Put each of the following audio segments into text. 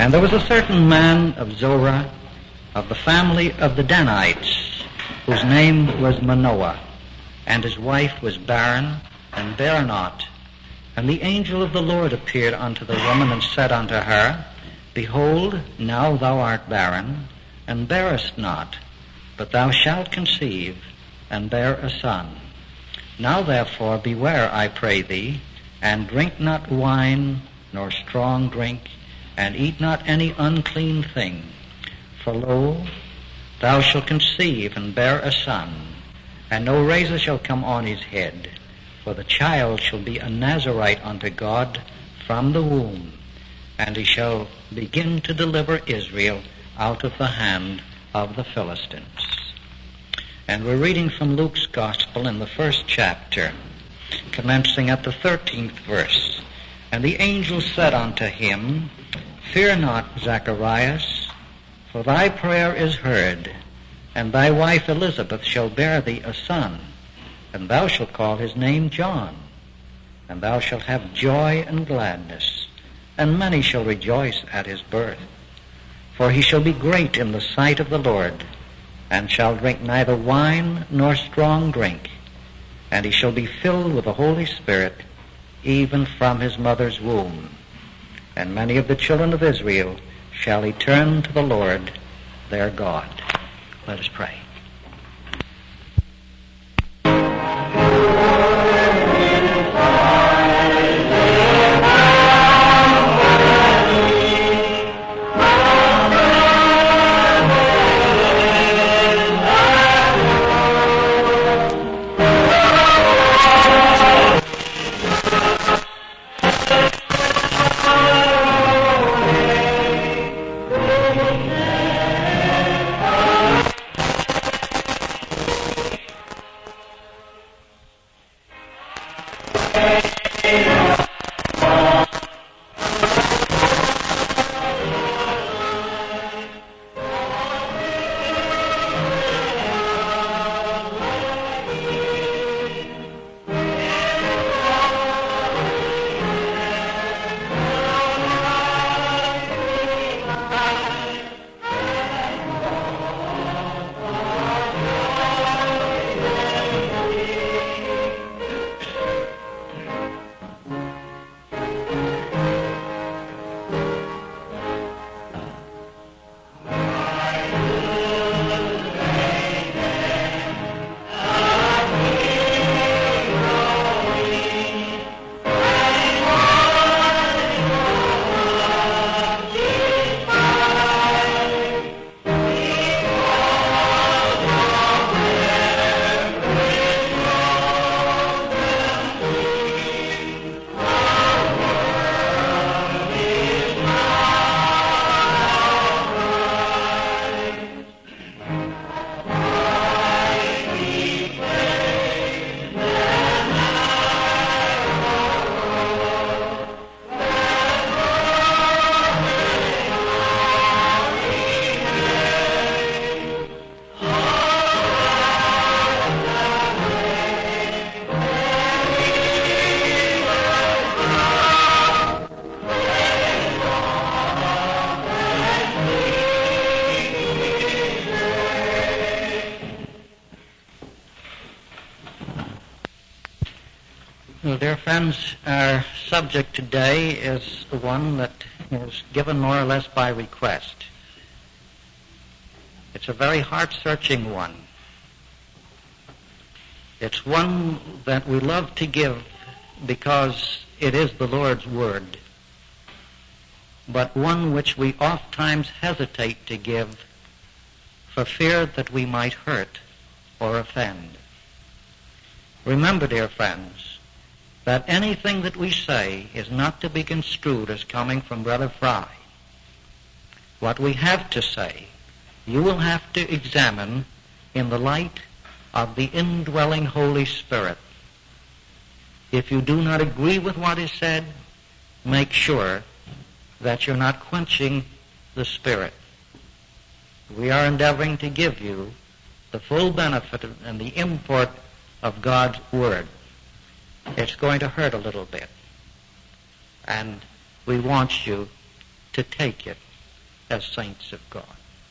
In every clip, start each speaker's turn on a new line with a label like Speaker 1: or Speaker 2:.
Speaker 1: And there was a certain man of Zorah, of the family of the Danites, whose name was Manoah, and his wife was barren, and bare not. And the angel of the Lord appeared unto the woman, and said unto her, Behold, now thou art barren, and bearest not, but thou shalt conceive, and bear a son. Now therefore beware, I pray thee, and drink not wine, nor strong drink, and eat not any unclean thing. For lo, thou shalt conceive, and bear a son, and no razor shall come on his head, for the child shall be a Nazarite unto God from the womb, and he shall begin to deliver Israel out of the hand of the Philistines. And we're reading from Luke's Gospel in the 1st chapter, commencing at the 13th verse. And the angel said unto him, Fear not, Zacharias, for thy prayer is heard, and thy wife Elizabeth shall bear thee a son, and thou shalt call his name John. And thou shalt have joy and gladness, and many shall rejoice at his birth. For he shall be great in the sight of the Lord, and shall drink neither wine nor strong drink, and he shall be filled with the Holy Spirit, even from his mother's womb. And many of the children of Israel shall he turn to the Lord their God. Let us pray. Well, dear friends, our subject today is one that is given more or less by request. It's a very heart-searching one. It's one that we love to give because it is the Lord's Word, but one which we oft-times hesitate to give for fear that we might hurt or offend. Remember, dear friends, that anything that we say is not to be construed as coming from Brother Fry. What we have to say, you will have to examine in the light of the indwelling Holy Spirit. If you do not agree with what is said, make sure that you're not quenching the Spirit. We are endeavoring to give you the full benefit and the import of God's Word. It's going to hurt a little bit, and we want you to take it as saints of God.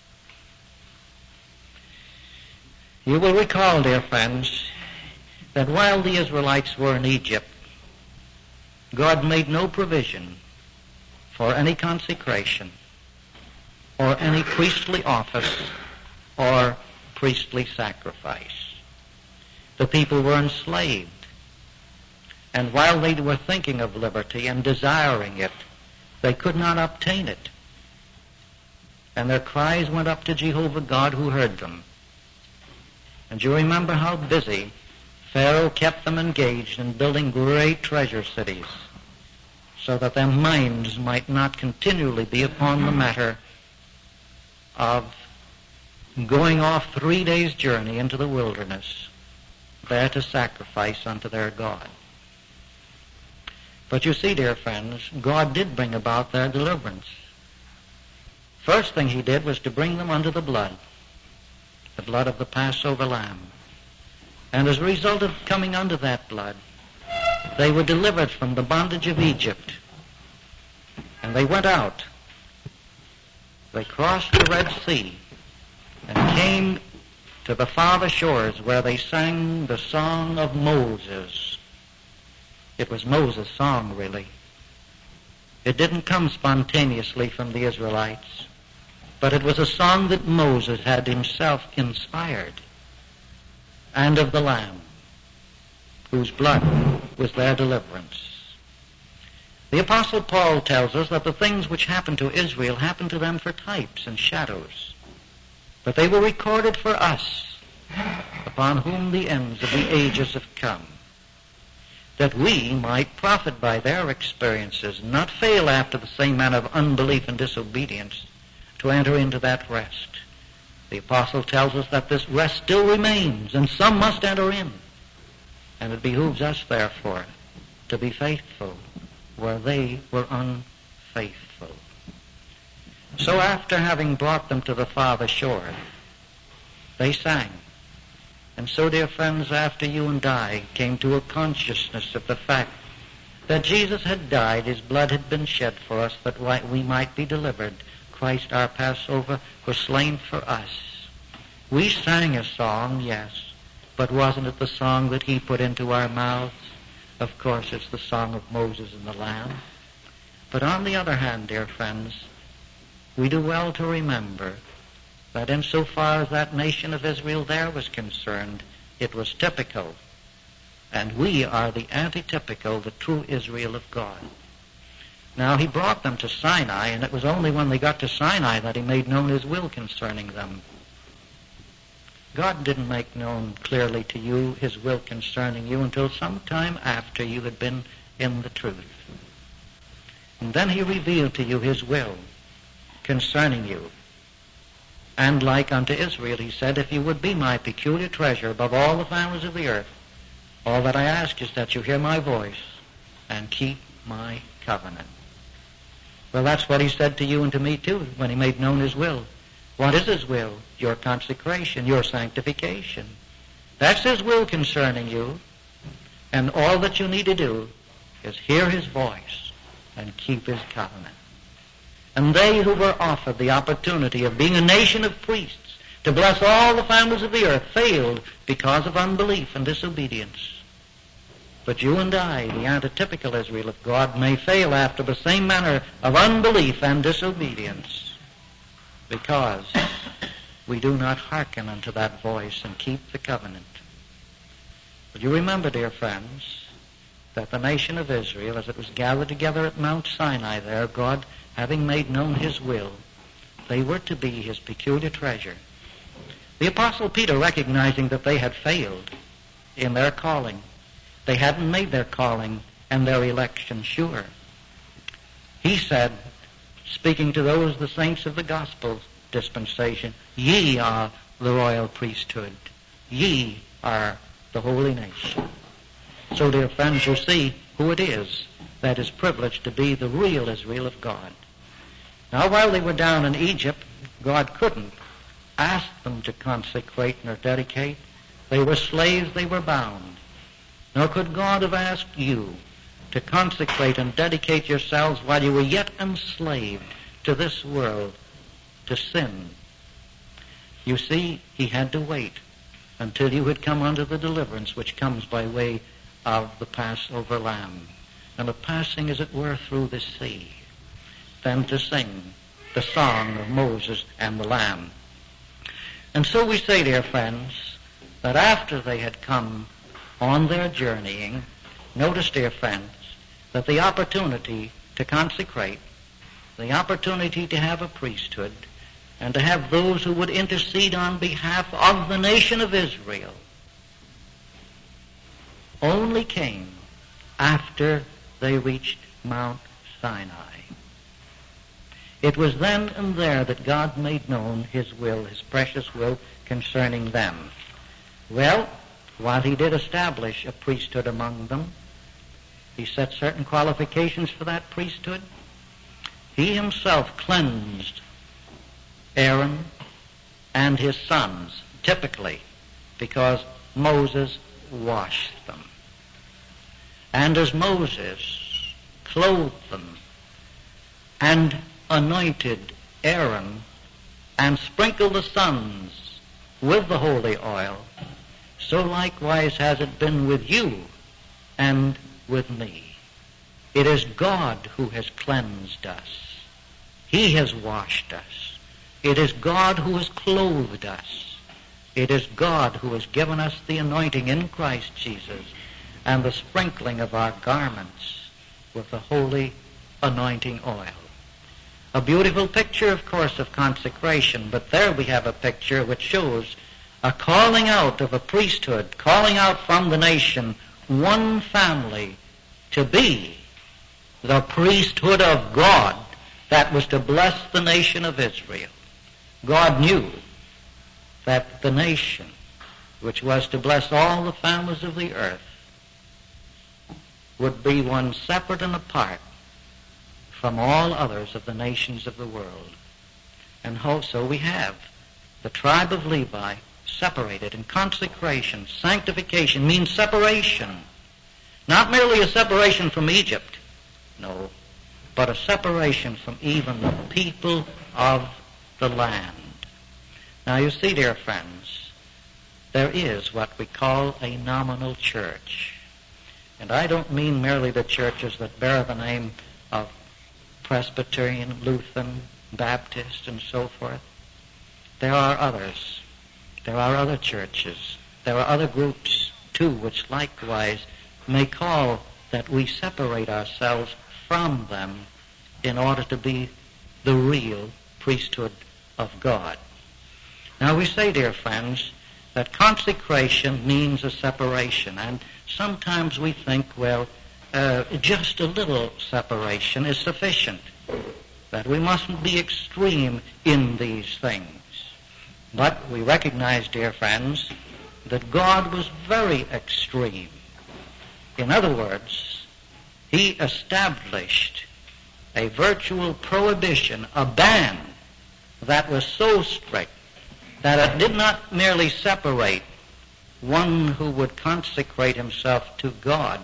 Speaker 1: You will recall, dear friends, that while the Israelites were in Egypt, God made no provision for any consecration or any priestly office or priestly sacrifice. The people were enslaved, and while they were thinking of liberty and desiring it, they could not obtain it. And their cries went up to Jehovah God, who heard them. And you remember how busy Pharaoh kept them engaged in building great treasure cities, so that their minds might not continually be upon the matter of going off 3 days' journey into the wilderness, there to sacrifice unto their God. But you see, dear friends, God did bring about their deliverance. First thing he did was to bring them under the blood of the Passover lamb. And as a result of coming under that blood, they were delivered from the bondage of Egypt. And they went out. They crossed the Red Sea and came to the farther shores, where they sang the song of Moses. It was Moses' song, really. It didn't come spontaneously from the Israelites, but it was a song that Moses had himself inspired, and of the Lamb, whose blood was their deliverance. The Apostle Paul tells us that the things which happened to Israel happened to them for types and shadows, but they were recorded for us, upon whom the ends of the ages have come, that we might profit by their experiences, and not fail after the same manner of unbelief and disobedience to enter into that rest. The apostle tells us that this rest still remains, and some must enter in. And it behooves us, therefore, to be faithful where they were unfaithful. So after having brought them to the farther shore, they sang. And so, dear friends, after you and I came to a consciousness of the fact that Jesus had died, his blood had been shed for us, that we might be delivered, Christ our Passover was slain for us. We sang a song, yes, but wasn't it the song that he put into our mouths? Of course, it's the song of Moses and the Lamb. But on the other hand, dear friends, we do well to remember that insofar as that nation of Israel there was concerned, it was typical. And we are the antitypical, the true Israel of God. Now, he brought them to Sinai, and it was only when they got to Sinai that he made known his will concerning them. God didn't make known clearly to you his will concerning you until some time after you had been in the truth. And then he revealed to you his will concerning you. And like unto Israel, he said, if you would be my peculiar treasure above all the families of the earth, all that I ask is that you hear my voice and keep my covenant. Well, that's what he said to you and to me, too, when he made known his will. What is his will? Your consecration, your sanctification. That's his will concerning you. And all that you need to do is hear his voice and keep his covenant. And they who were offered the opportunity of being a nation of priests to bless all the families of the earth failed because of unbelief and disobedience. But you and I, the antitypical Israel of God, may fail after the same manner of unbelief and disobedience, because we do not hearken unto that voice and keep the covenant. But you remember, dear friends, that the nation of Israel, as it was gathered together at Mount Sinai there, God having made known his will, they were to be his peculiar treasure. The Apostle Peter, recognizing that they had failed in their calling, they hadn't made their calling and their election sure, he said, speaking to those, the saints of the gospel dispensation, ye are the royal priesthood. Ye are the holy nation. So, dear friends, you see who it is that is privileged to be the real Israel of God. Now, while they were down in Egypt, God couldn't ask them to consecrate nor dedicate. They were slaves, they were bound. Nor could God have asked you to consecrate and dedicate yourselves while you were yet enslaved to this world to sin. You see, he had to wait until you had come under the deliverance which comes by way of the Passover lamb, and of passing, as it were, through the sea, then to sing the song of Moses and the Lamb. And so we say, dear friends, that after they had come on their journeying, notice, dear friends, that the opportunity to consecrate, the opportunity to have a priesthood, and to have those who would intercede on behalf of the nation of Israel, only came after they reached Mount Sinai. It was then and there that God made known his will, his precious will concerning them. Well, while he did establish a priesthood among them, he set certain qualifications for that priesthood. He himself cleansed Aaron and his sons, typically, because Moses washed them. And as Moses clothed them and anointed Aaron and sprinkled the sons with the holy oil, so likewise has it been with you and with me. It is God who has cleansed us. He has washed us. It is God who has clothed us. It is God who has given us the anointing in Christ Jesus and the sprinkling of our garments with the holy anointing oil. A beautiful picture, of course, of consecration, but there we have a picture which shows a calling out of a priesthood, calling out from the nation, one family, to be the priesthood of God that was to bless the nation of Israel. God knew that the nation, which was to bless all the families of the earth, would be one separate and apart from all others of the nations of the world. And so we have the tribe of Levi separated in consecration. Sanctification means separation. Not merely a separation from Egypt, no, but a separation from even the people of the land. Now you see, dear friends, there is what we call a nominal church. And I don't mean merely the churches that bear the name of Presbyterian, Lutheran, Baptist, and so forth. There are others. There are other churches. There are other groups, too, which likewise may call that we separate ourselves from them in order to be the real priesthood of God. Now we say, dear friends, that consecration means a separation, and sometimes we think, well, just a little separation is sufficient, that we mustn't be extreme in these things. But we recognize, dear friends, that God was very extreme. In other words, he established a virtual prohibition, a ban that was so strict that it did not merely separate one who would consecrate himself to God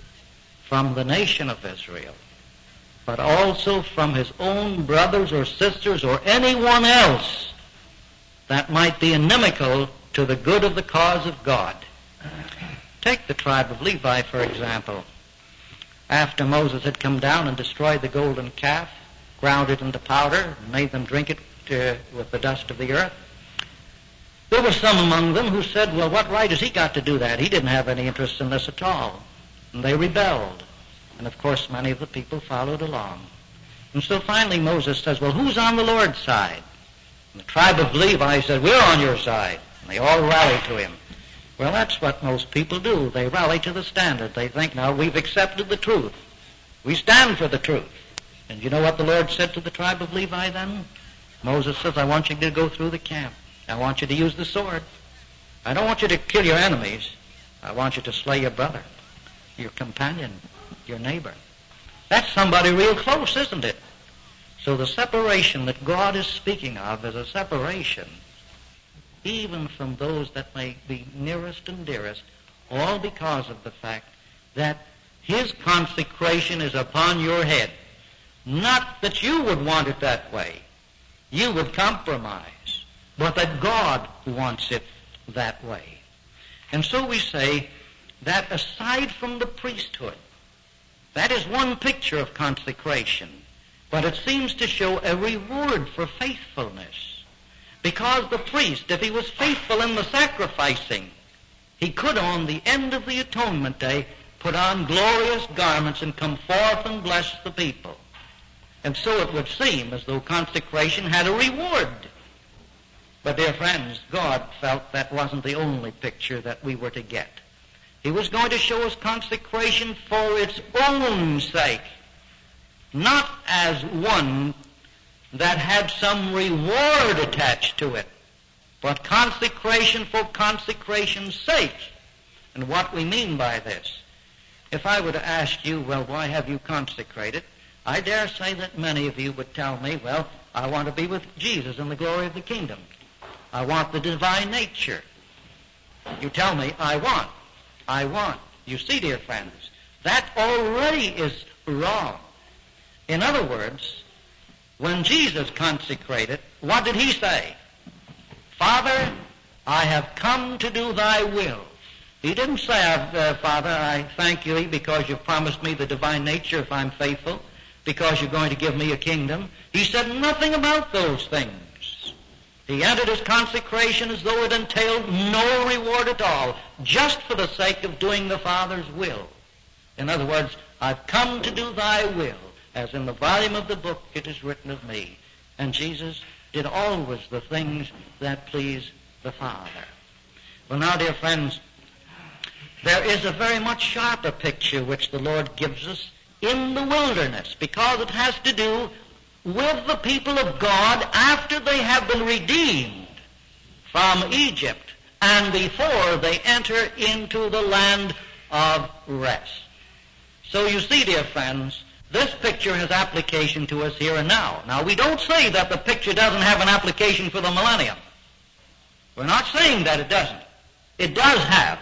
Speaker 1: from the nation of Israel, but also from his own brothers or sisters or anyone else that might be inimical to the good of the cause of God. Take the tribe of Levi, for example. After Moses had come down and destroyed the golden calf, ground it into powder, and made them drink it with the dust of the earth, there were some among them who said, well, what right has he got to do that? He didn't have any interest in this at all. And they rebelled. And of course, many of the people followed along. And so finally Moses says, well, who's on the Lord's side? And the tribe of Levi said, we're on your side. And they all rallied to him. Well, that's what most people do. They rally to the standard. They think, now, we've accepted the truth. We stand for the truth. And you know what the Lord said to the tribe of Levi then? Moses says, I want you to go through the camp. I want you to use the sword. I don't want you to kill your enemies. I want you to slay your brother, your companion, your neighbor. That's somebody real close, isn't it? So the separation that God is speaking of is a separation even from those that may be nearest and dearest, all because of the fact that his consecration is upon your head. Not that you would want it that way, you would compromise, but that God wants it that way. And so we say that aside from the priesthood, that is one picture of consecration, but it seems to show a reward for faithfulness. Because the priest, if he was faithful in the sacrificing, he could on the end of the atonement day put on glorious garments and come forth and bless the people. And so it would seem as though consecration had a reward. But dear friends, God felt that wasn't the only picture that we were to get. He was going to show us consecration for its own sake, not as one that had some reward attached to it, but consecration for consecration's sake. And what we mean by this, if I were to ask you, well, why have you consecrated? I dare say that many of you would tell me, well, I want to be with Jesus in the glory of the kingdom. I want the divine nature. You tell me, I want. You see, dear friends, that already is wrong. In other words, when Jesus consecrated, what did he say? Father, I have come to do thy will. He didn't say, Father, I thank you because you've promised me the divine nature if I'm faithful, because you're going to give me a kingdom. He said nothing about those things. He entered his consecration as though it entailed no reward at all, just for the sake of doing the Father's will. In other words, I've come to do thy will, as in the volume of the book it is written of me. And Jesus did always the things that please the Father. Well, now, dear friends, there is a very much sharper picture which the Lord gives us in the wilderness, because it has to do with the people of God after they have been redeemed from Egypt and before they enter into the land of rest. So you see, dear friends, this picture has application to us here and now. Now, we don't say that the picture doesn't have an application for the millennium. We're not saying that it doesn't. It does have.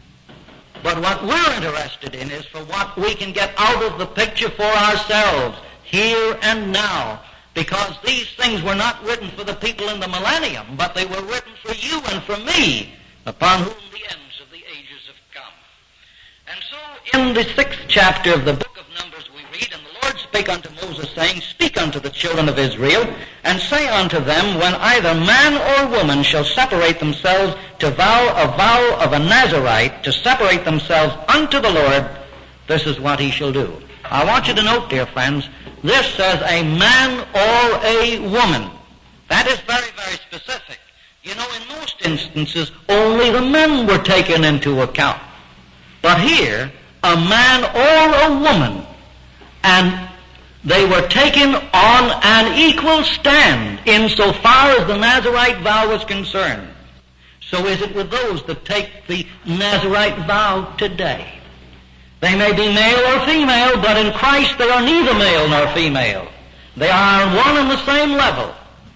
Speaker 1: But what we're interested in is for what we can get out of the picture for ourselves, here and now, because these things were not written for the people in the millennium, but they were written for you and for me, upon whom the ends of the ages have come. And so in the 6th chapter of the book of Numbers we read, And the Lord spake unto Moses, saying, Speak unto the children of Israel, and say unto them, When either man or woman shall separate themselves to vow a vow of a Nazarite, to separate themselves unto the Lord, this is what he shall do. I want you to note, dear friends, this says a man or a woman. That is very, very specific. You know, in most instances, only the men were taken into account. But here, a man or a woman, and they were taken on an equal stand insofar as the Nazarite vow was concerned. So is it with those that take the Nazarite vow today. They may be male or female, but in Christ they are neither male nor female. They are on one and the same level.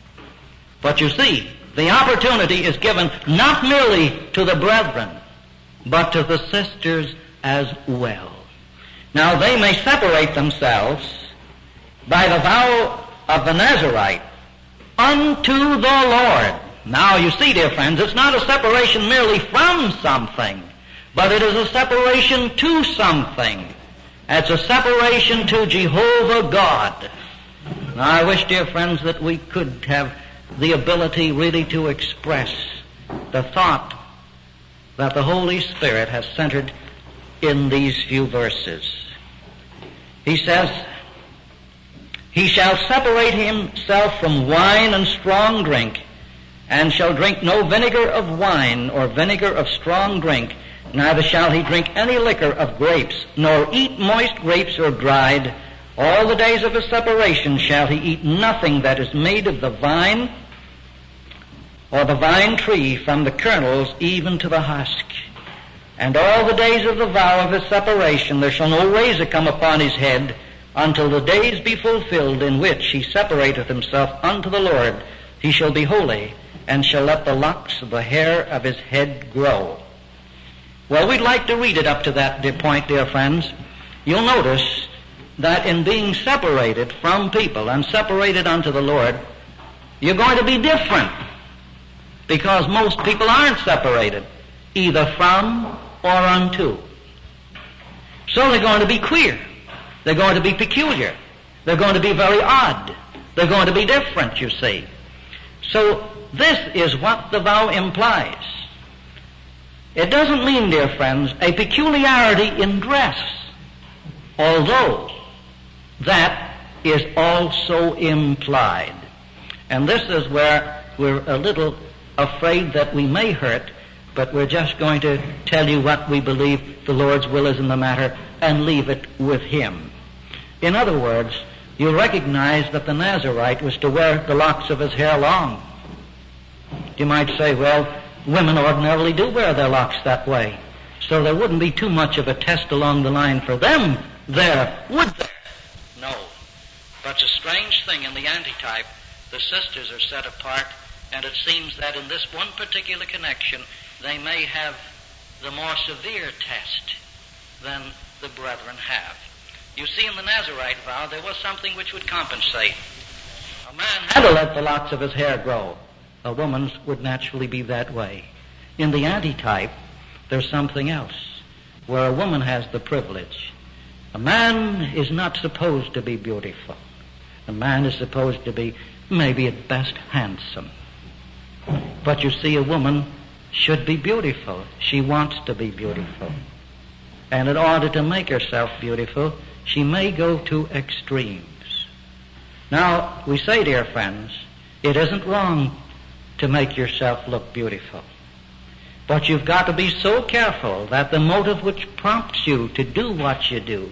Speaker 1: But you see, the opportunity is given not merely to the brethren, but to the sisters as well. Now, they may separate themselves by the vow of the Nazarite unto the Lord. Now, you see, dear friends, it's not a separation merely from something, but it is a separation to something. It's a separation to Jehovah God. Now, I wish, dear friends, that we could have the ability really to express the thought that the Holy Spirit has centered in these few verses. He says, He shall separate himself from wine and strong drink, and shall drink no vinegar of wine or vinegar of strong drink, neither shall he drink any liquor of grapes, nor eat moist grapes or dried. All the days of his separation shall he eat nothing that is made of the vine or the vine tree, from the kernels even to the husk. And all the days of the vow of his separation there shall no razor come upon his head, until the days be fulfilled in which he separateth himself unto the Lord. He shall be holy, and shall let the locks of the hair of his head grow. Well, we'd like to read it up to that point, dear friends. You'll notice that in being separated from people and separated unto the Lord, You're going to be different, because most people aren't separated, either from or unto. So they're going to be queer. They're going to be peculiar. They're going to be very odd. They're going to be different, you see. So this is what the vow implies. It doesn't mean, dear friends, a peculiarity in dress, although that is also implied. And this is where we're a little afraid that we may hurt, but we're just going to tell you what we believe the Lord's will is in the matter and leave it with Him. In other words, you'll recognize that the Nazarite was to wear the locks of his hair long. You might say, well, women ordinarily do wear their locks that way, so there wouldn't be too much of a test along the line for them there, would there? No. But it's a strange thing in the antitype. The sisters are set apart, and it seems that in this one particular connection, they may have the more severe test than the brethren have. You see, in the Nazarite vow, there was something which would compensate. A man had to let the locks of his hair grow. A woman's would naturally be that way. In the antitype, there's something else, where a woman has the privilege. A man is not supposed to be beautiful. A man is supposed to be, maybe at best, handsome. But you see, a woman should be beautiful. She wants to be beautiful. And in order to make herself beautiful, she may go to extremes. Now, we say, dear friends, it isn't wrong to make yourself look beautiful. But you've got to be so careful that the motive which prompts you to do what you do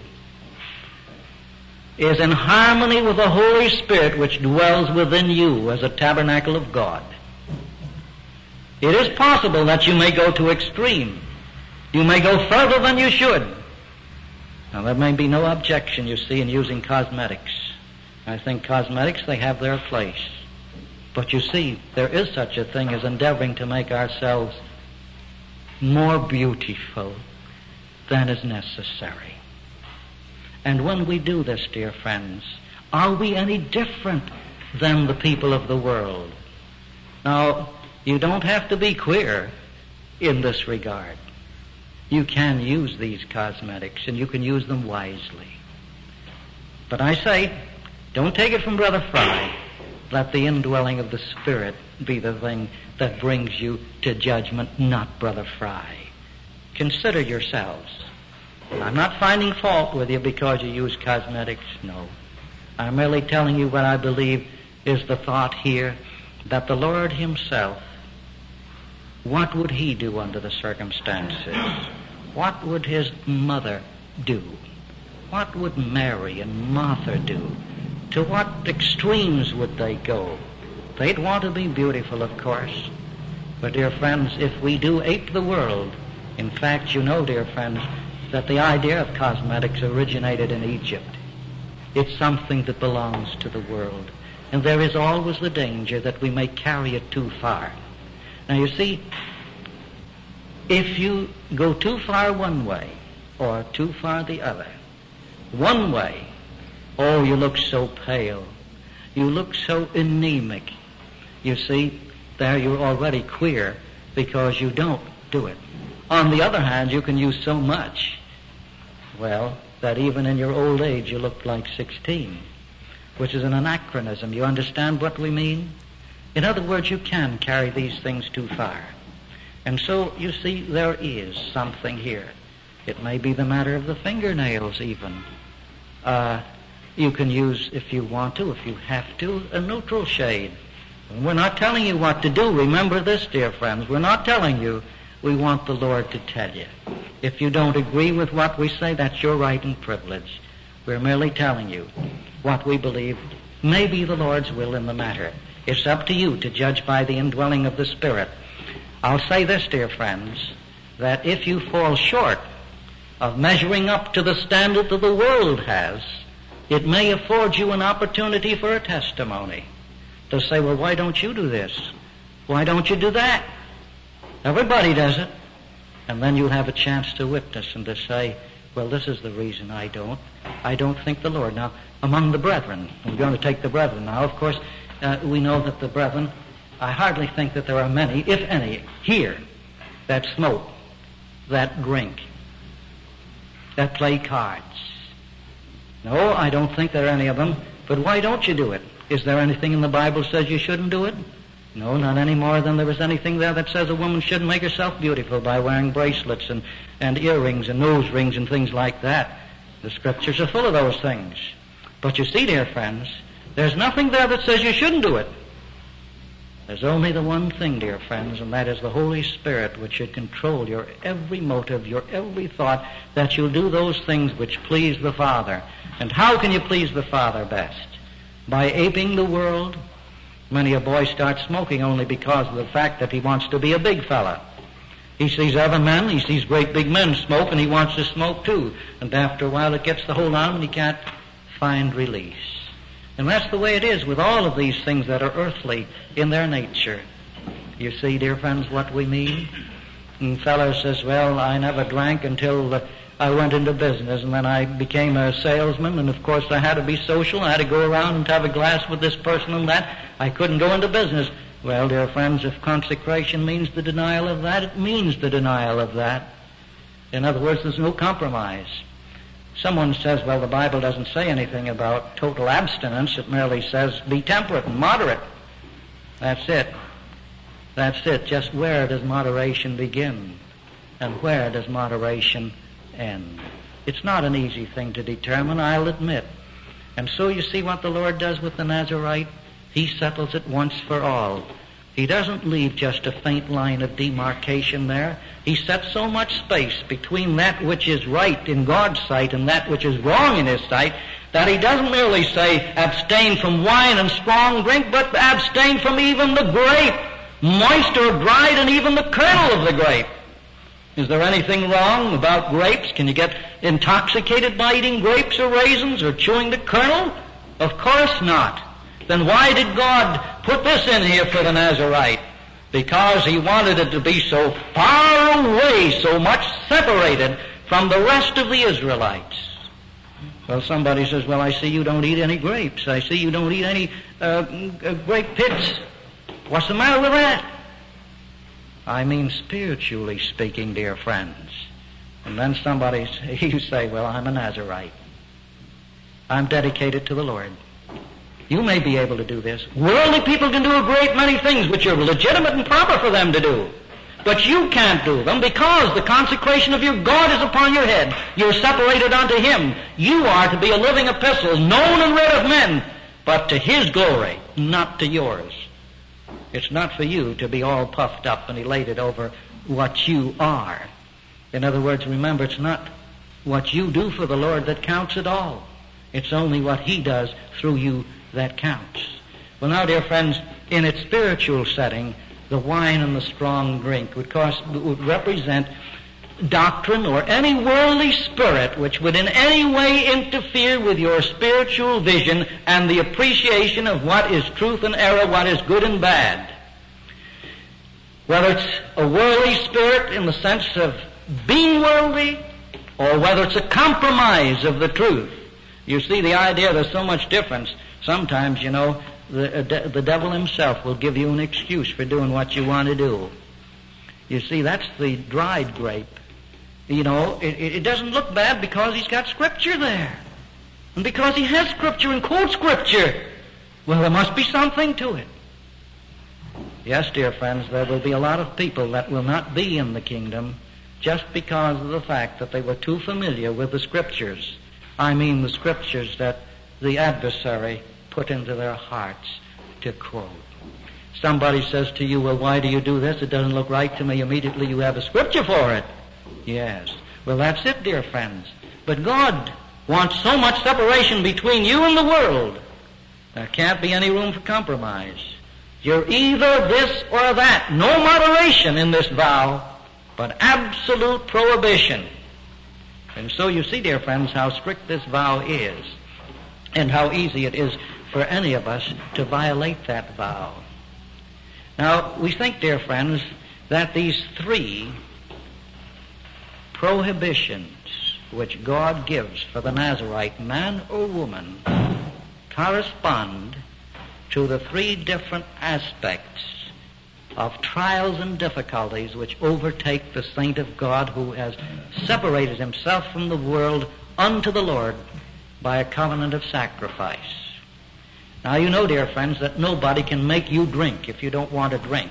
Speaker 1: is in harmony with the Holy Spirit which dwells within you as a tabernacle of God. It is possible that you may go to extreme. You may go further than you should. Now, there may be no objection, you see, in using cosmetics. I think cosmetics, they have their place. But you see, there is such a thing as endeavoring to make ourselves more beautiful than is necessary. And when we do this, dear friends, are we any different than the people of the world? Now, you don't have to be queer in this regard. You can use these cosmetics, and you can use them wisely. But I say, don't take it from Brother Fry. Let the indwelling of the Spirit be the thing that brings you to judgment, not Brother Fry. Consider yourselves. I'm not finding fault with you because you use cosmetics, no. I'm merely telling you what I believe is the thought here, that the Lord Himself, what would He do under the circumstances? What would His mother do? What would Mary and Martha do? To what extremes would they go? They'd want to be beautiful, of course. But, dear friends, if we do ape the world, in fact, you know, dear friends, that the idea of cosmetics originated in Egypt. It's something that belongs to the world. And there is always the danger that we may carry it too far. Now, you see, if you go too far one way or too far the other, one way, oh, you look so pale. You look so anemic. You see, there you're already queer because you don't do it. On the other hand, you can use so much, well, that even in your old age you look like 16, which is an anachronism. You understand what we mean? In other words, you can carry these things too far. And so, you see, there is something here. It may be the matter of the fingernails even. You can use, if you want to, if you have to, a neutral shade. We're not telling you what to do. Remember this, dear friends. We're not telling you. We want the Lord to tell you. If you don't agree with what we say, that's your right and privilege. We're merely telling you what we believe may be the Lord's will in the matter. It's up to you to judge by the indwelling of the Spirit. I'll say this, dear friends, that if you fall short of measuring up to the standard that the world has, it may afford you an opportunity for a testimony to say, well, why don't you do this? Why don't you do that? Everybody does it. And then you'll have a chance to witness and to say, well, this is the reason I don't think the Lord. Now, among the brethren, we're going to take the brethren now. Of course, we know that the brethren, I hardly think that there are many, if any, here that smoke, that drink, that play cards. No, I don't think there are any of them. But why don't you do it? Is there anything in the Bible that says you shouldn't do it? No, not any more than there is anything there that says a woman shouldn't make herself beautiful by wearing bracelets and earrings and nose rings and things like that. The Scriptures are full of those things. But you see, dear friends, there's nothing there that says you shouldn't do it. There's only the one thing, dear friends, and that is the Holy Spirit, which should control your every motive, your every thought, that you'll do those things which please the Father. And how can you please the Father best? By aping the world. Many a boy starts smoking only because of the fact that he wants to be a big fella. He sees other men, he sees great big men smoke, and he wants to smoke too. And after a while it gets the hold on him and he can't find release. And that's the way it is with all of these things that are earthly in their nature. You see, dear friends, what we mean? And fellow says, well, I never drank until I went into business, and then I became a salesman, and of course I had to be social. I had to go around and have a glass with this person and that. I couldn't go into business. Well, dear friends, if consecration means the denial of that, it means the denial of that. In other words, there's no compromise. Someone says, well, the Bible doesn't say anything about total abstinence. It merely says be temperate and moderate. That's it. That's it. Just where does moderation begin? And where does moderation end? It's not an easy thing to determine, I'll admit. And so you see what the Lord does with the Nazarite? He settles it once for all. He doesn't leave just a faint line of demarcation there. He sets so much space between that which is right in God's sight and that which is wrong in His sight that He doesn't merely say abstain from wine and strong drink, but abstain from even the grape, moist or dried, and even the kernel of the grape. Is there anything wrong about grapes? Can you get intoxicated by eating grapes or raisins or chewing the kernel? Of course not. Then why did God put this in here for the Nazarite? Because He wanted it to be so far away, so much separated from the rest of the Israelites. Well, somebody says, well, I see you don't eat any grapes. I see you don't eat any grape pits. What's the matter with that? I mean spiritually speaking, dear friends. And then you say, well, I'm a Nazarite. I'm dedicated to the Lord. You may be able to do this. Worldly people can do a great many things which are legitimate and proper for them to do. But you can't do them because the consecration of your God is upon your head. You're separated unto Him. You are to be a living epistle, known and read of men, but to His glory, not to yours. It's not for you to be all puffed up and elated over what you are. In other words, remember, it's not what you do for the Lord that counts at all. It's only what He does through you that counts. Well, now, dear friends, in its spiritual setting, the wine and the strong drink would represent doctrine or any worldly spirit which would in any way interfere with your spiritual vision and the appreciation of what is truth and error, what is good and bad. Whether it's a worldly spirit in the sense of being worldly, or whether it's a compromise of the truth. You see the idea, there's so much difference. Sometimes, you know, the devil himself will give you an excuse for doing what you want to do. You see, that's the dried grape. You know, it doesn't look bad because he's got Scripture there. And because he has Scripture and quotes Scripture. Well, there must be something to it. Yes, dear friends, there will be a lot of people that will not be in the kingdom just because of the fact that they were too familiar with the Scriptures. I mean the Scriptures that the adversary put into their hearts to quote. Somebody says to you, well, why do you do this? It doesn't look right to me. Immediately you have a Scripture for it. Yes. Well, that's it, dear friends. But God wants so much separation between you and the world. There can't be any room for compromise. You're either this or that. No moderation in this vow, but absolute prohibition. And so you see, dear friends, how strict this vow is, and how easy it is for any of us to violate that vow. Now, we think, dear friends, that these three prohibitions which God gives for the Nazarite, man or woman, correspond to the three different aspects of trials and difficulties which overtake the saint of God who has separated himself from the world unto the Lord by a covenant of sacrifice. Now you know, dear friends, that nobody can make you drink if you don't want to drink.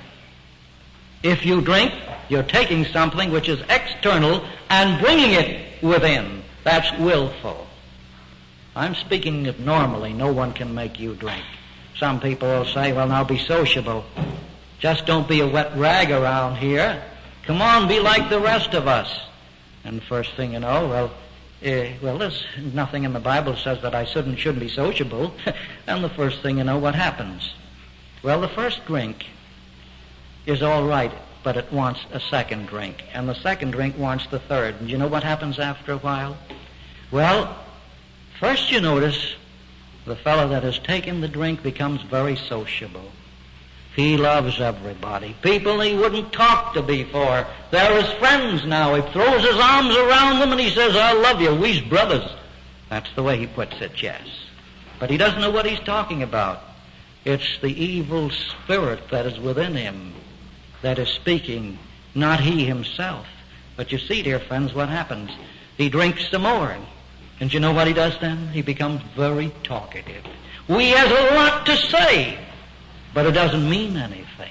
Speaker 1: If you drink, you're taking something which is external and bringing it within. That's willful. I'm speaking of normally. No one can make you drink. Some people will say, well, now be sociable. Just don't be a wet rag around here. Come on, be like the rest of us. And the first thing you know, there's nothing in the Bible that says that I shouldn't be sociable. And the first thing you know, what happens? Well, the first drink is all right, but it wants a second drink. And the second drink wants the third. And you know what happens after a while? Well, first you notice the fellow that has taken the drink becomes very sociable. He loves everybody. People he wouldn't talk to before. They're his friends now. He throws his arms around them and he says, I love you. We's brothers. That's the way he puts it, yes. But he doesn't know what he's talking about. It's the evil spirit that is within him that is speaking, not he himself. But you see, dear friends, what happens? He drinks some more. And you know what he does then? He becomes very talkative. He has a lot to say, but it doesn't mean anything.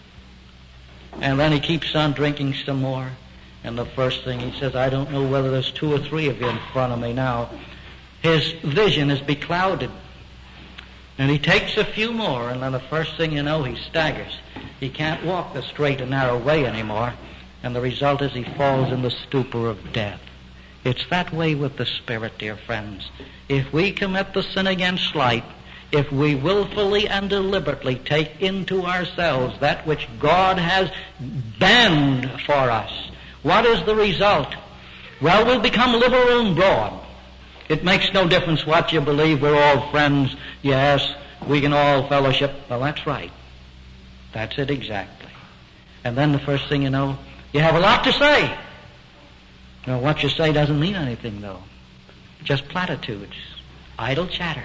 Speaker 1: And then he keeps on drinking some more. And the first thing he says, I don't know whether there's 2 or 3 of you in front of me now. His vision is beclouded. And he takes a few more, and then the first thing you know, he staggers. He can't walk the straight and narrow way anymore. And the result is he falls in the stupor of death. It's that way with the Spirit, dear friends. If we commit the sin against light, if we willfully and deliberately take into ourselves that which God has banned for us, what is the result? Well, we'll become liberal and broad. It makes no difference what you believe. We're all friends. Yes, we can all fellowship. Well, that's right. That's it exactly. And then the first thing you know, you have a lot to say. Now, what you say doesn't mean anything, though. Just platitudes, idle chatter.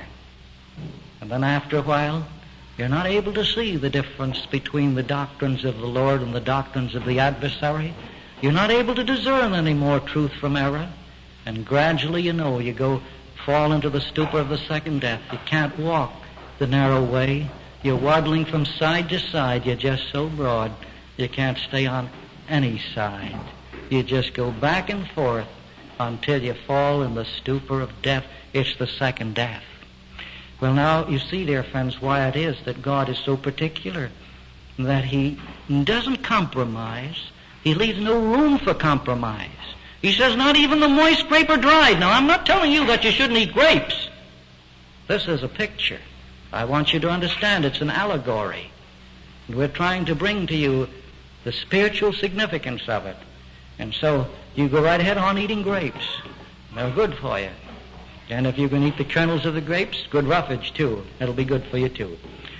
Speaker 1: And then after a while, you're not able to see the difference between the doctrines of the Lord and the doctrines of the adversary. You're not able to discern any more truth from error. And gradually, you fall into the stupor of the second death. You can't walk the narrow way. You're waddling from side to side. You're just so broad, you can't stay on any side. You just go back and forth until you fall in the stupor of death. It's the second death. Well, now, you see, dear friends, why it is that God is so particular, that He doesn't compromise. He leaves no room for compromise. He says not even the moist grape are dried. Now, I'm not telling you that you shouldn't eat grapes. This is a picture. I want you to understand it's an allegory. And we're trying to bring to you the spiritual significance of it. And so you go right ahead on eating grapes. They're good for you. And if you can eat the kernels of the grapes, good roughage too. It'll be good for you too.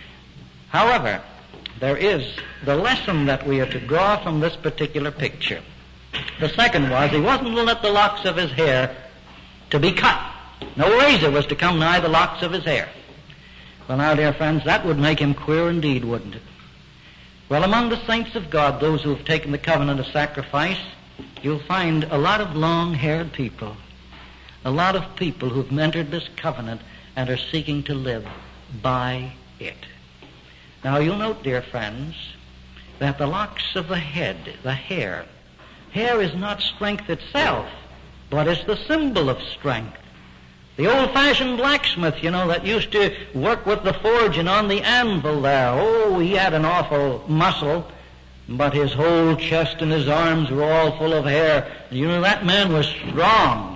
Speaker 1: However, there is the lesson that we are to draw from this particular picture. The second was, he wasn't to let the locks of his hair to be cut. No razor was to come nigh the locks of his hair. Well, now, dear friends, that would make him queer indeed, wouldn't it? Well, among the saints of God, those who have taken the covenant of sacrifice, you'll find a lot of long-haired people. A lot of people who've entered this covenant and are seeking to live by it. Now, you'll note, dear friends, that the locks of the head, the hair is not strength itself, but it's the symbol of strength. The old-fashioned blacksmith, that used to work with the forge and on the anvil there, he had an awful muscle, but his whole chest and his arms were all full of hair. That man was strong.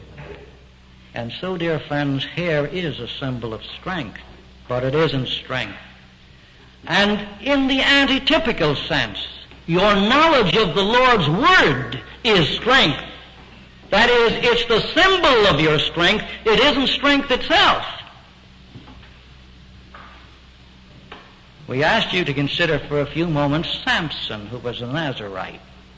Speaker 1: And so, dear friends, hair is a symbol of strength, but it isn't strength. And in the antitypical sense, your knowledge of the Lord's Word is strength. That is, it's the symbol of your strength. It isn't strength itself. We asked you to consider for a few moments Samson, who was a Nazarite.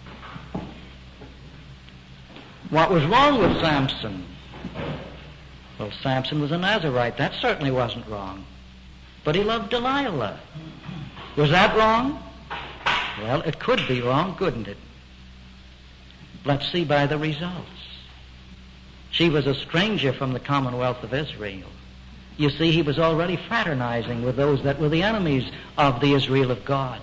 Speaker 1: What was wrong with Samson? Well, Samson was a Nazarite. That certainly wasn't wrong. but he loved Delilah. Was that wrong? Well, it could be wrong, couldn't it? Let's see by the results. She was a stranger from the commonwealth of Israel. You see, he was already fraternizing with those that were the enemies of the Israel of God.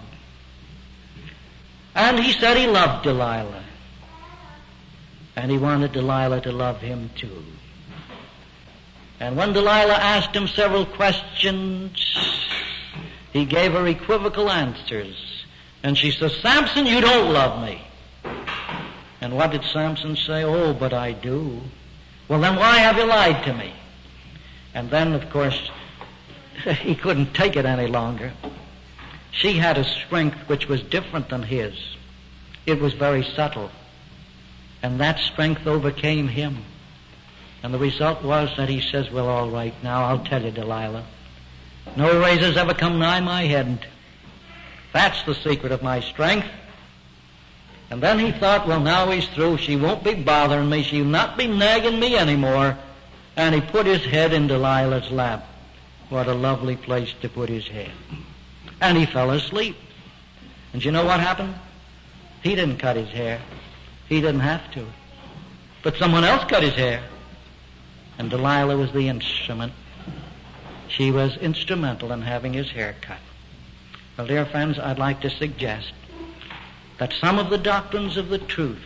Speaker 1: And he said he loved Delilah. And he wanted Delilah to love him too. And when Delilah asked him several questions, he gave her equivocal answers. And she said, Samson, you don't love me. And what did Samson say? Oh, but I do. Well, then why have you lied to me? And then, of course, he couldn't take it any longer. She had a strength which was different than his. It was very subtle. And that strength overcame him. And the result was that he says, well, all right, now I'll tell you, Delilah. No razor's ever come nigh my head. That's the secret of my strength. And then he thought, well, now he's through. She won't be bothering me. She'll not be nagging me anymore. And he put his head in Delilah's lap. What a lovely place to put his head. And he fell asleep. And you know what happened? He didn't cut his hair. He didn't have to. But someone else cut his hair. And Delilah was the instrument. She was instrumental in having his hair cut. Well, dear friends, I'd like to suggest that some of the doctrines of the truth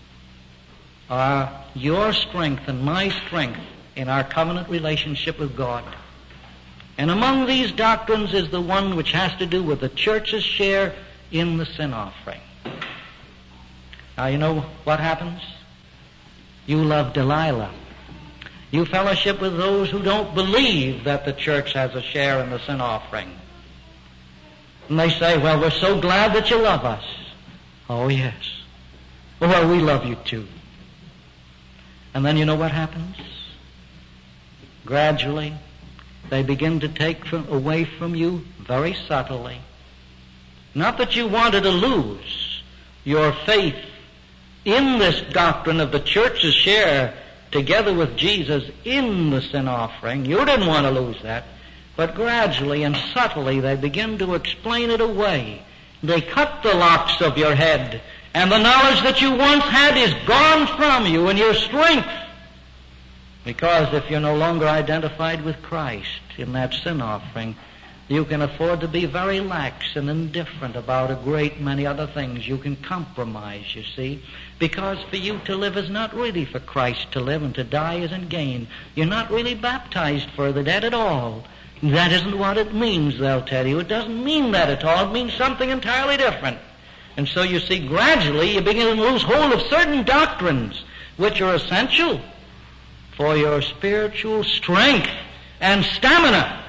Speaker 1: are your strength and my strength in our covenant relationship with God. And among these doctrines is the one which has to do with the church's share in the sin offering. Now, you know what happens? You love Delilah. You fellowship with those who don't believe that the church has a share in the sin offering. And they say, well, we're so glad that you love us. Oh, yes. Well, we love you too. And then you know what happens? Gradually, they begin to take away from you very subtly. Not that you wanted to lose your faith in this doctrine of the church's share together with Jesus in the sin offering. You didn't want to lose that. But gradually and subtly they begin to explain it away. They cut the locks of your head, and the knowledge that you once had is gone from you, and your strength. Because if you're no longer identified with Christ in that sin offering, you can afford to be very lax and indifferent about a great many other things. You can compromise, you see, because for you to live is not really for Christ to live, and to die isn't gain. You're not really baptized for the dead at all. That isn't what it means, they'll tell you. It doesn't mean that at all. It means something entirely different. And so you see, gradually you begin to lose hold of certain doctrines which are essential for your spiritual strength and stamina.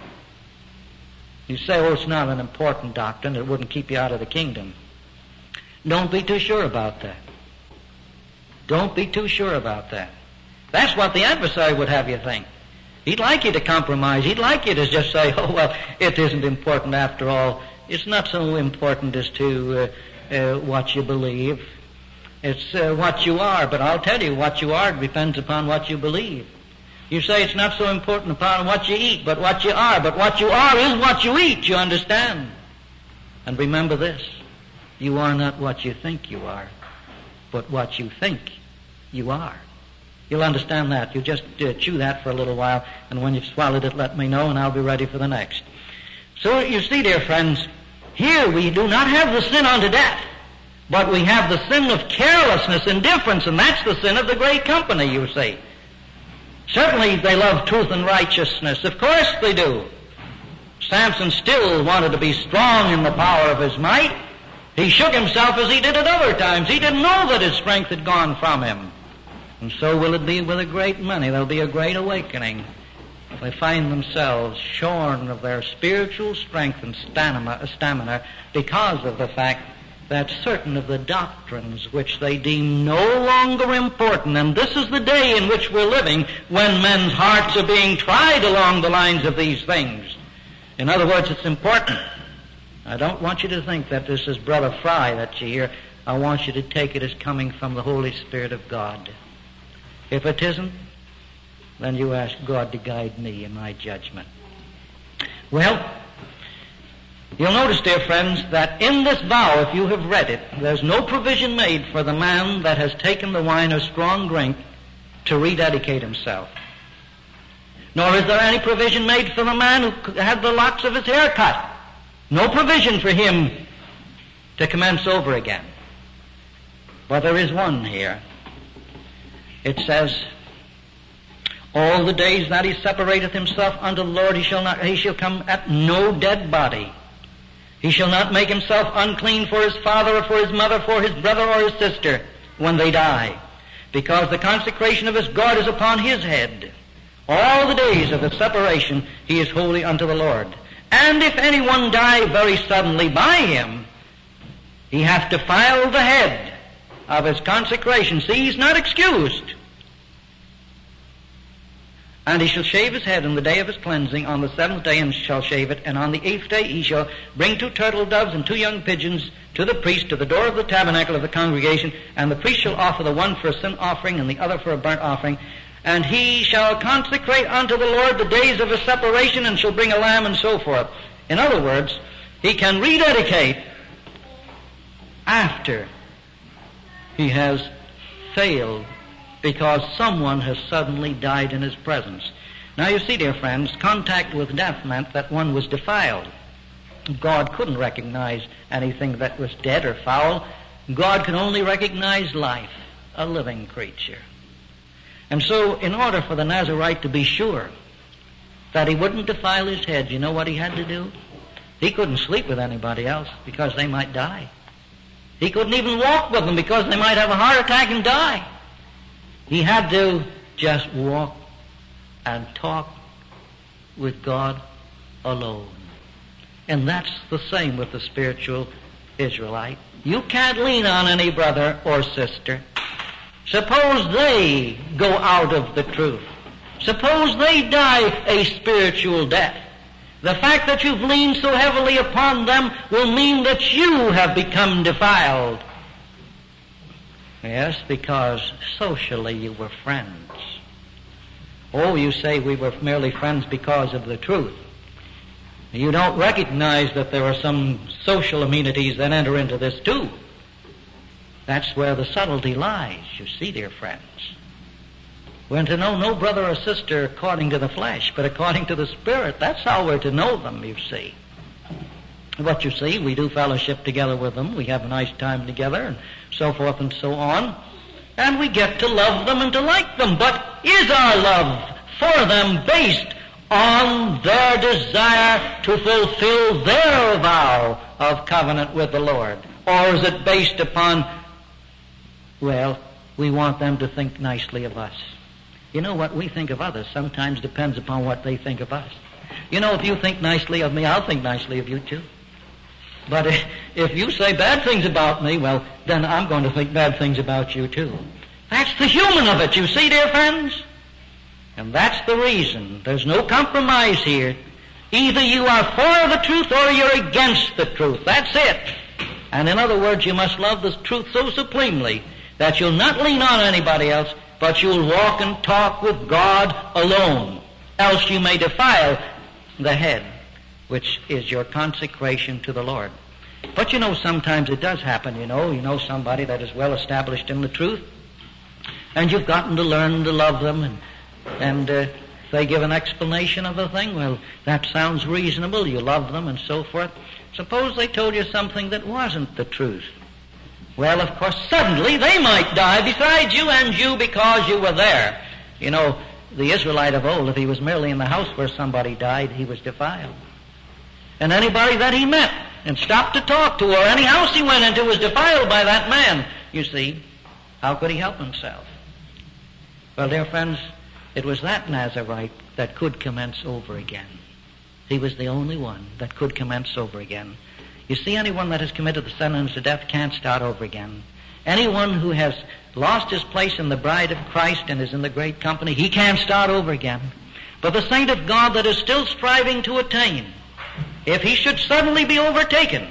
Speaker 1: You say, oh, it's not an important doctrine. It wouldn't keep you out of the kingdom. Don't be too sure about that. Don't be too sure about that. That's what the adversary would have you think. He'd like you to compromise. He'd like you to just say, oh, well, it isn't important after all. It's not so important as to what you believe. It's what you are. But I'll tell you, what you are depends upon what you believe. You say it's not so important upon what you eat, but what you are. But what you are is what you eat, you understand? And remember this, you are not what you think you are, but what you think you are. You'll understand that. You just chew that for a little while, and when you've swallowed it, let me know, and I'll be ready for the next. So you see, dear friends, here we do not have the sin unto death, but we have the sin of carelessness, indifference, and that's the sin of the great company, you see. Certainly they love truth and righteousness. Of course they do. Samson still wanted to be strong in the power of his might. He shook himself as he did at other times. He didn't know that his strength had gone from him. And so will it be with a great many. There'll be a great awakening. They find themselves shorn of their spiritual strength and stamina because of the fact that certain of the doctrines which they deem no longer important, and this is the day in which we're living when men's hearts are being tried along the lines of these things. In other words, it's important. I don't want you to think that this is Brother Fry that you hear. I want you to take it as coming from the Holy Spirit of God. If it isn't, then you ask God to guide me in my judgment. Well, you'll notice, dear friends, that in this vow, if you have read it, there's no provision made for the man that has taken the wine or strong drink to rededicate himself. Nor is there any provision made for the man who had the locks of his hair cut. No provision for him to commence over again. But there is one here. It says, all the days that he separateth himself unto the Lord, he shall come at no dead body. He shall not make himself unclean for his father or for his mother, for his brother or his sister when they die, because the consecration of his God is upon his head. All the days of the separation he is holy unto the Lord. And if anyone die very suddenly by him, he hath defiled the head of his consecration. See, he's not excused. And he shall shave his head in the day of his cleansing on the 7th day, and shall shave it. And on the 8th day he shall bring 2 turtle doves and 2 young pigeons to the priest to the door of the tabernacle of the congregation. And the priest shall offer the one for a sin offering and the other for a burnt offering. And he shall consecrate unto the Lord the days of his separation, and shall bring a lamb, and so forth. In other words, he can rededicate after he has failed because someone has suddenly died in his presence. Now you see, dear friends, contact with death meant that one was defiled. God couldn't recognize anything that was dead or foul. God could only recognize life, a living creature. And so, in order for the Nazarite to be sure that he wouldn't defile his head, you know what he had to do? He couldn't sleep with anybody else because they might die. He couldn't even walk with them because they might have a heart attack and die. He had to just walk and talk with God alone. And that's the same with the spiritual Israelite. You can't lean on any brother or sister. Suppose they go out of the truth. Suppose they die a spiritual death. The fact that you've leaned so heavily upon them will mean that you have become defiled. Yes, because socially you were friends. Oh, you say we were merely friends because of the truth. You don't recognize that there are some social amenities that enter into this too. That's where the subtlety lies, you see, dear friends. We're to know no brother or sister according to the flesh, but according to the Spirit. That's how we're to know them, you see. But you see, we do fellowship together with them. We have a nice time together, and so forth and so on. And we get to love them and to like them. But is our love for them based on their desire to fulfill their vow of covenant with the Lord? Or is it based upon, well, we want them to think nicely of us? You know, what we think of others sometimes depends upon what they think of us. You know, if you think nicely of me, I'll think nicely of you too. But if you say bad things about me, well, then I'm going to think bad things about you too. That's the human of it, you see, dear friends? And that's the reason. There's no compromise here. Either you are for the truth or you're against the truth. That's it. And in other words, you must love the truth so supremely that you'll not lean on anybody else, but you'll walk and talk with God alone. Else you may defile the head, which is your consecration to the Lord. But you know, sometimes it does happen, you know somebody that is well established in the truth, and you've gotten to learn to love them, and if they give an explanation of a thing, well, that sounds reasonable, you love them and so forth. Suppose they told you something that wasn't the truth. Well, of course, suddenly they might die beside you and you because you were there. You know, the Israelite of old, if he was merely in the house where somebody died, he was defiled. And anybody that he met and stopped to talk to, or any house he went into, was defiled by that man. You see, how could he help himself? Well, dear friends, it was that Nazarite that could commence over again. He was the only one that could commence over again. You see, anyone that has committed the sentence of death can't start over again. Anyone who has lost his place in the bride of Christ and is in the great company, he can't start over again. But the saint of God that is still striving to attain, if he should suddenly be overtaken,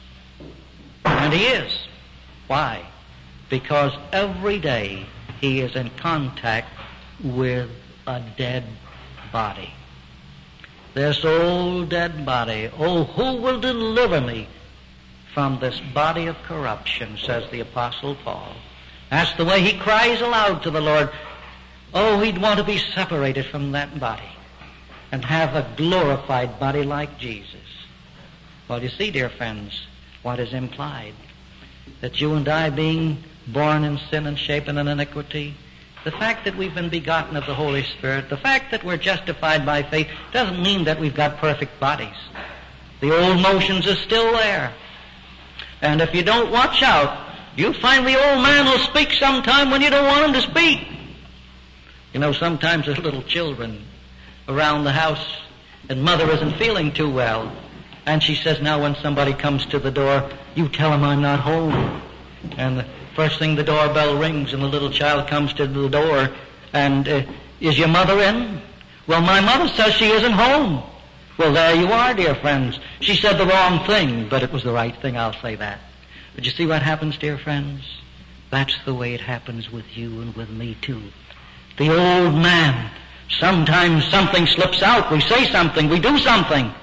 Speaker 1: and he is. Why? Because every day he is in contact with a dead body. this old dead body. Oh, who will deliver me from this body of corruption, says the Apostle Paul. That's the way he cries aloud to the Lord. Oh, he'd want to be separated from that body and have a glorified body like Jesus. Well, you see, dear friends, what is implied? That you and I, being born in sin and shapen in iniquity, the fact that we've been begotten of the Holy Spirit, the fact that we're justified by faith, doesn't mean that we've got perfect bodies. The old motions are still there. And if you don't watch out, you'll find the old man will speak sometime when you don't want him to speak. You know, sometimes there's little children around the house, and mother isn't feeling too well. And she says, now when somebody comes to the door, you tell him I'm not home. And the first thing the doorbell rings and the little child comes to the door, and is your mother in? Well, my mother says she isn't home. Well, there you are, dear friends. She said the wrong thing, but it was the right thing, I'll say that. But you see what happens, dear friends? That's the way it happens with you and with me, too. The old man, sometimes something slips out. We say something, we do something,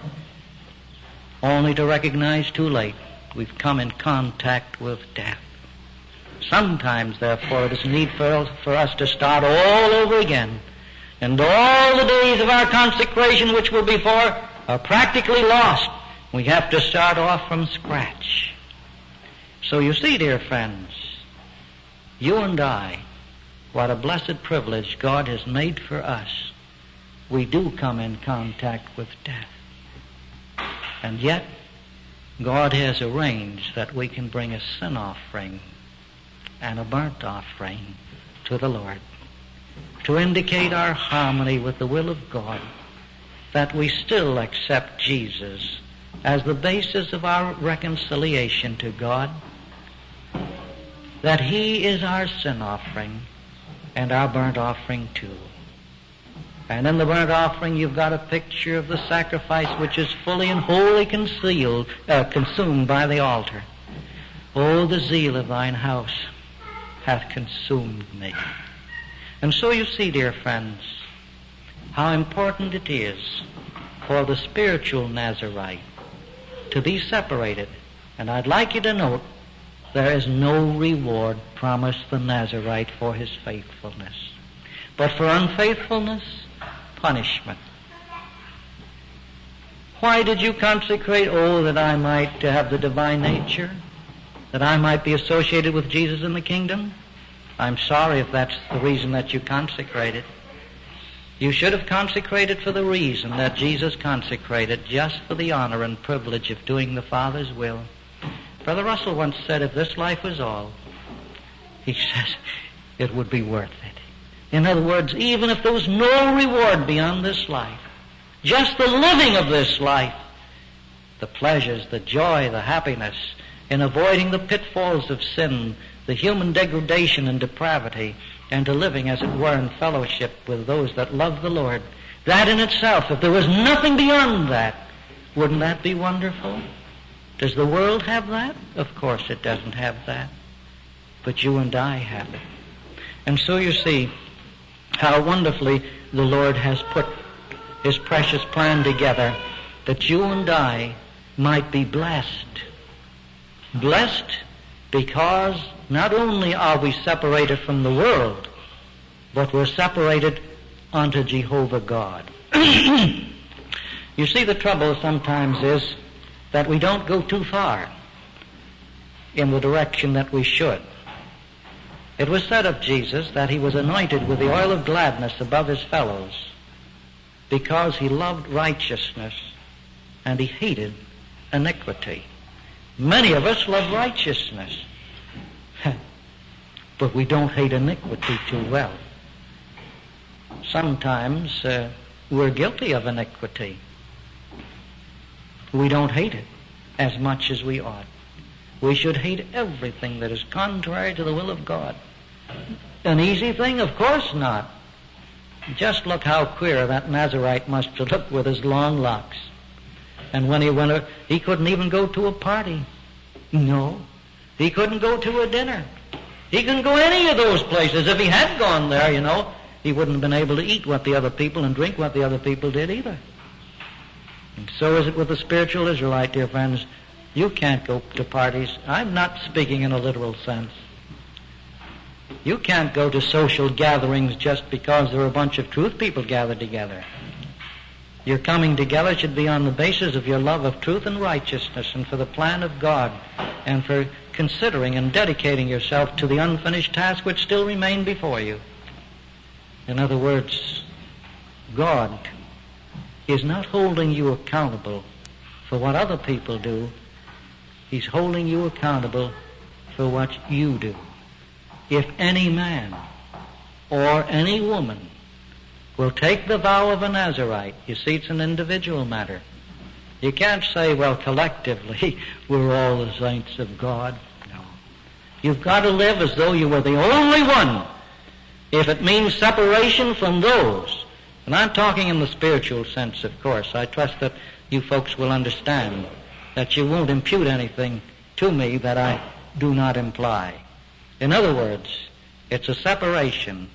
Speaker 1: only to recognize too late we've come in contact with death. Sometimes, therefore, it is need for us to start all over again. And all the days of our consecration which were before are practically lost. We have to start off from scratch. So you see, dear friends, you and I, what a blessed privilege God has made for us. We do come in contact with death. And yet, God has arranged that we can bring a sin offering and a burnt offering to the Lord to indicate our harmony with the will of God, that we still accept Jesus as the basis of our reconciliation to God, that He is our sin offering and our burnt offering too. And in the burnt offering you've got a picture of the sacrifice which is fully and wholly consumed by the altar. Oh, the zeal of thine house hath consumed me. And so you see, dear friends, how important it is for the spiritual Nazarite to be separated. And I'd like you to note, there is no reward promised the Nazarite for his faithfulness. But for unfaithfulness, punishment. Why did you consecrate? Oh, that I might have the divine nature, that I might be associated with Jesus in the kingdom. I'm sorry if that's the reason that you consecrated. You should have consecrated for the reason that Jesus consecrated, just for the honor and privilege of doing the Father's will. Brother Russell once said, if this life was all, he says, it would be worth it. In other words, even if there was no reward beyond this life, just the living of this life, the pleasures, the joy, the happiness in avoiding the pitfalls of sin, the human degradation and depravity, and to living, as it were, in fellowship with those that love the Lord. That in itself, if there was nothing beyond that, wouldn't that be wonderful? Does the world have that? Of course it doesn't have that. But you and I have it. And so you see how wonderfully the Lord has put His precious plan together, that you and I might be blessed. Blessed because not only are we separated from the world, but we're separated unto Jehovah God. You see, the trouble sometimes is that we don't go too far in the direction that we should. It was said of Jesus that He was anointed with the oil of gladness above His fellows because He loved righteousness and He hated iniquity. Many of us love righteousness, but we don't hate iniquity too well. Sometimes we're guilty of iniquity. We don't hate it as much as we ought. We should hate everything that is contrary to the will of God. An easy thing? Of course not. Just look how queer that Nazarite must have looked with his long locks. And when he went, he couldn't even go to a party. No. He couldn't go to a dinner. He couldn't go any of those places. If he had gone there, he wouldn't have been able to eat what the other people and drink what the other people did either. And so is it with the spiritual Israelite, dear friends. You can't go to parties. I'm not speaking in a literal sense. You can't go to social gatherings just because there are a bunch of truth people gathered together. Your coming together should be on the basis of your love of truth and righteousness and for the plan of God and for considering and dedicating yourself to the unfinished task which still remain before you. In other words, God is not holding you accountable for what other people do. He's holding you accountable for what you do. If any man or any woman will take the vow of a Nazirite, you see, it's an individual matter. You can't say, well, collectively, we're all the saints of God. No. You've got to live as though you were the only one. If it means separation from those, and I'm talking in the spiritual sense, of course. I trust that you folks will understand that you won't impute anything to me that I do not imply. In other words, it's a separation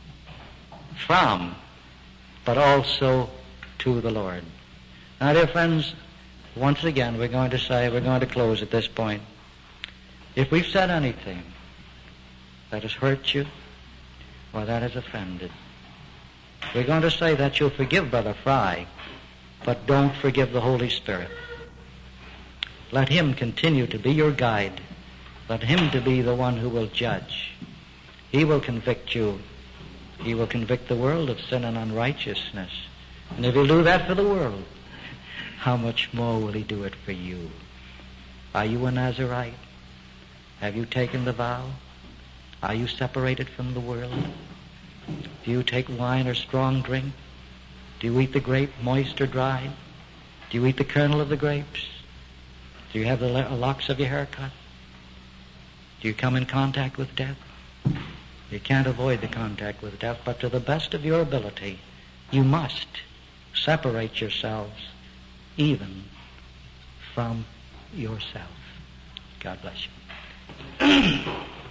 Speaker 1: from, but also to the Lord. Now, dear friends, once again, we're going to close at this point. If we've said anything that has hurt you or that has offended, we're going to say that you'll forgive Brother Fry, but don't forgive the Holy Spirit. Let Him continue to be your guide. Let Him to be the one who will judge. He will convict you. He will convict the world of sin and unrighteousness. And if He'll do that for the world, how much more will He do it for you? Are you a Nazirite? Have you taken the vow? Are you separated from the world? Do you take wine or strong drink? Do you eat the grape moist or dry? Do you eat the kernel of the grapes? Do you have the locks of your hair cut? Do you come in contact with death? You can't avoid the contact with death, but to the best of your ability, you must separate yourselves even from yourself. God bless you.